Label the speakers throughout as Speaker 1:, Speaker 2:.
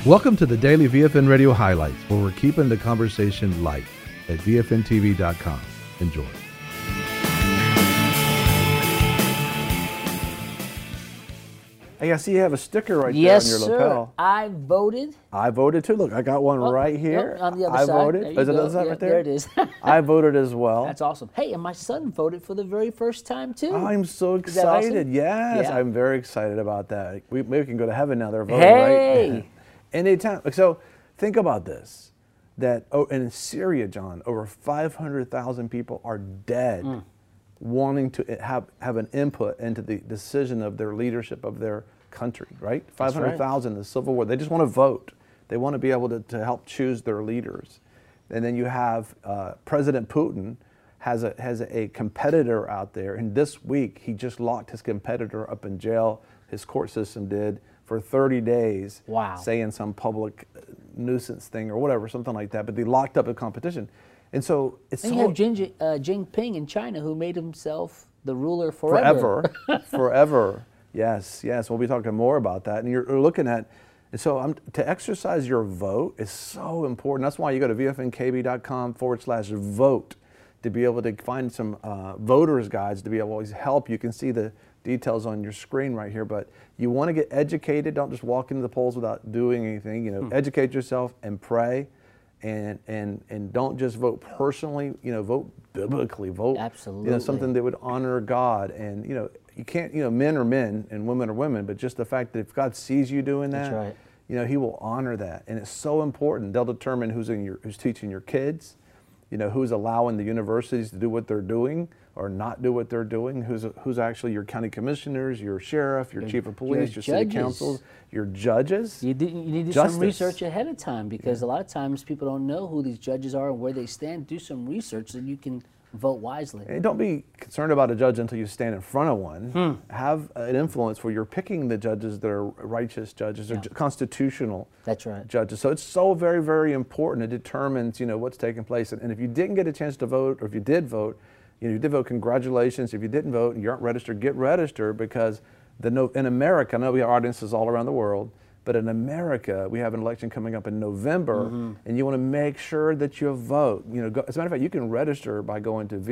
Speaker 1: Welcome to the Daily VFN Radio Highlights, where we're keeping the conversation light at VFNTV.com. Enjoy.
Speaker 2: Hey, I see you have a sticker right
Speaker 3: Yes,
Speaker 2: there on your
Speaker 3: sir.
Speaker 2: lapel.
Speaker 3: I voted.
Speaker 2: I voted too. Look, I got one right here.
Speaker 3: Yep, on the other
Speaker 2: I
Speaker 3: side.
Speaker 2: voted.
Speaker 3: There you
Speaker 2: Is it
Speaker 3: go.
Speaker 2: the other side
Speaker 3: Yeah,
Speaker 2: right there?
Speaker 3: there it is.
Speaker 2: I voted as well.
Speaker 3: That's awesome. Hey, and my son voted for the very first time too.
Speaker 2: I'm so
Speaker 3: Is that awesome?
Speaker 2: excited. Yes,
Speaker 3: Yeah.
Speaker 2: I'm very excited about that. Maybe we can go to heaven now. They're voting,
Speaker 3: Hey.
Speaker 2: right? Anytime. So think about this. That in Syria, John, over 500,000 people are dead wanting to have an input into the decision of their leadership of their country, right? 500,000 in the civil war. They just want to vote. They want to be able to help choose their leaders. And then you have President Putin has a competitor out there, and this week he just locked his competitor up in jail. His court system did for 30 days,
Speaker 3: Wow.
Speaker 2: saying some public nuisance thing or whatever, something like that. But they locked up the competition, and so it's
Speaker 3: And
Speaker 2: so
Speaker 3: you have Jinping in China, who made himself the ruler forever.
Speaker 2: forever. Yes, yes. We'll be talking more about that. And you're looking at, and so to exercise your vote is so important. That's why you go to vfnkb.com/vote to be able to find some voters guides to be able to always help. You can see the details on your screen right here, but you want to get educated. Don't just walk into the polls without doing anything. You know, educate yourself and pray, and don't just vote personally. You know, vote biblically. Vote
Speaker 3: Absolutely.
Speaker 2: You know, something that would honor God. And you know, you can't. You know, men are men and women are women. But just the fact that if God sees you doing that,
Speaker 3: That's right.
Speaker 2: you know, He will honor that, and it's so important. They'll determine who's teaching your kids. You know, who's allowing the universities to do what they're doing or not do what they're doing, who's actually your county commissioners, your sheriff, your chief of police, your city councils, your judges.
Speaker 3: You need to do some research ahead of time, because a lot of times people don't know who these judges are and where they stand. Do some research so you can vote wisely.
Speaker 2: And don't be concerned about a judge until you stand in front of one. Have an influence where you're picking the judges that are righteous judges or constitutional
Speaker 3: That's right.
Speaker 2: judges. So it's so very, very important. It determines, you know, what's taking place. And if you didn't get a chance to vote, or if you did vote, you know, you did vote, congratulations. If you didn't vote and you aren't registered, get registered, because in America, I know we have audiences all around the world, but in America, we have an election coming up in November, and you want to make sure that you vote. You know, as a matter of fact, you can register by going to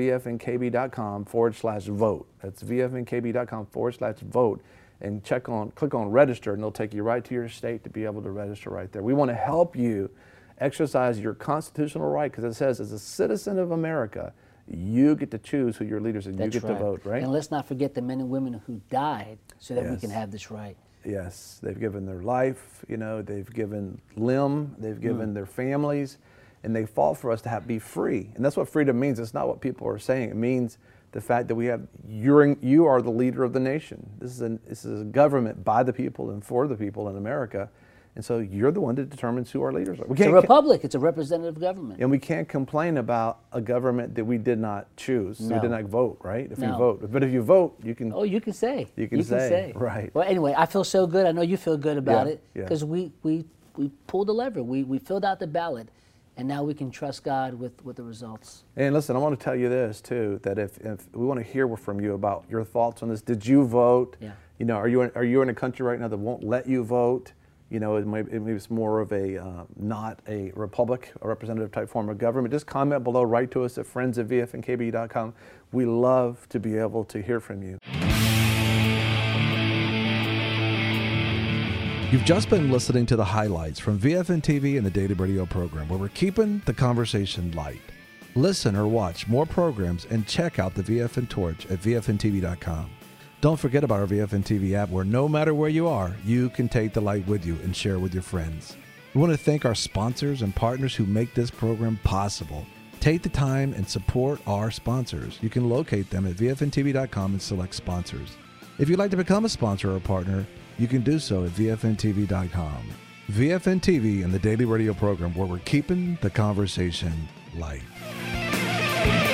Speaker 2: vfnkb.com/vote. That's vfnkb.com/vote, and click on register, and they'll take you right to your state to be able to register right there. We want to help you exercise your constitutional right, because it says, as a citizen of America, you get to choose who your leaders are, and you get to vote, right?
Speaker 3: And let's not forget the men and women who died so that we can have this right.
Speaker 2: Yes, they've given their life, you know, they've given limb, they've given their families, and they fought for us to be free. And that's what freedom means. It's not what people are saying. It means the fact that you are the leader of the nation. This is a government by the people and for the people in America. And so you're the one that determines who our leaders are.
Speaker 3: It's a republic. It's a representative government.
Speaker 2: And we can't complain about a government that we did not choose.
Speaker 3: No.
Speaker 2: We did not vote, right? If we
Speaker 3: No.
Speaker 2: vote. But if you vote, you can.
Speaker 3: Oh, you can say.
Speaker 2: You can say. Right.
Speaker 3: Well, anyway, I feel so good. I know you feel good about it,
Speaker 2: yeah.
Speaker 3: because we pulled the lever. We filled out the ballot, and now we can trust God with the results.
Speaker 2: And listen, I want to tell you this too, that if we want to hear from you about your thoughts on this. Did you vote?
Speaker 3: Yeah.
Speaker 2: You know, are you in a country right now that won't let you vote? You know, maybe it's more of a not a republic, a representative type form of government. Just comment below, write to us at friends@vfnkb.com. We love to be able to hear from you.
Speaker 1: You've just been listening to the highlights from VFN TV and the Daily Radio program, where we're keeping the conversation light. Listen or watch more programs and check out the VFN Torch at vfntv.com. Don't forget about our VFN TV app, where no matter where you are, you can take the light with you and share with your friends. We want to thank our sponsors and partners who make this program possible. Take the time and support our sponsors. You can locate them at vfntv.com and select sponsors. If you'd like to become a sponsor or a partner, you can do so at vfntv.com. VFN TV and the Daily Radio program, where we're keeping the conversation light.